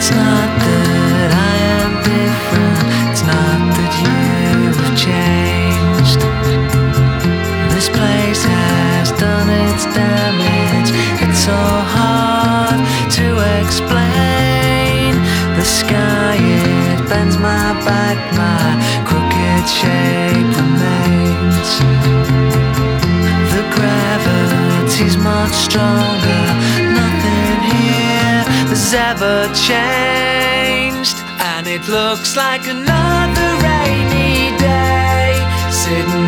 It's not that I am different, it's not that you have changed. This place has done its damage, it's so hard to explain. The sky, it bends my back, my crooked shape remains. The gravity's much stronger, nothing here has ever changed. And it looks like another rainy day, sitting